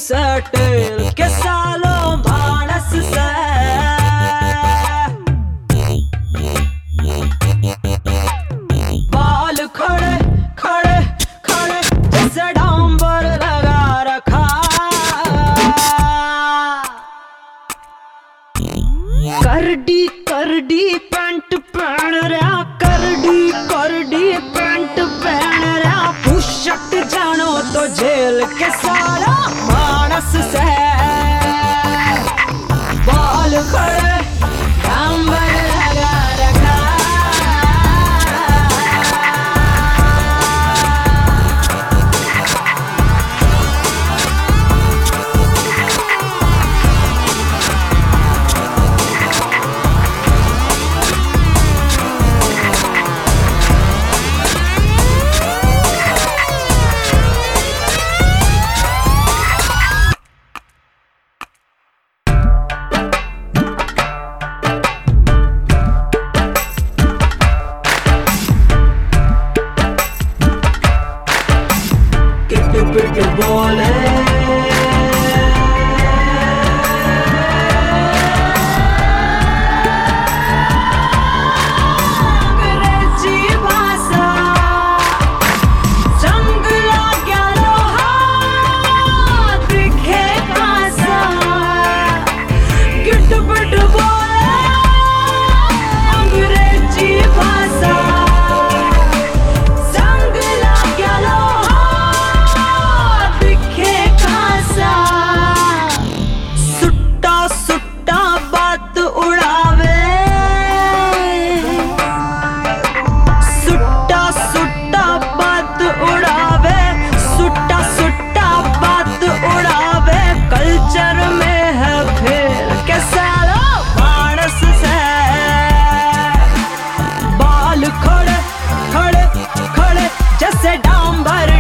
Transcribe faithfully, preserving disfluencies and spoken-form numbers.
Subtle के सालों मानस से बाल खड़े खड़े खड़े जैसे डांबर लगा रखा। करडी करडी पैंट पहन रहा, करडी करडी पैंट पहन रहा, पुशट जानो तो जेल के सारा मानस से बाल खड़े डांबर लगा रखा। पिट बोले अंग्रेजी भाषा जंग लाग्या लोहा दिखे भाषा। गिट पिट बोले अंग्रेजी भाषा जंग लाग्या लोहा सुट्टा सुट्टा बात उड़ावे, सुट्टा सुट्टा बात उड़ावे, सुट्टा सुट्टा बात उड़ावे। कल्चर में है फेल के सालो मानस से बाल खड़े खड़े खड़े जैसे डांबर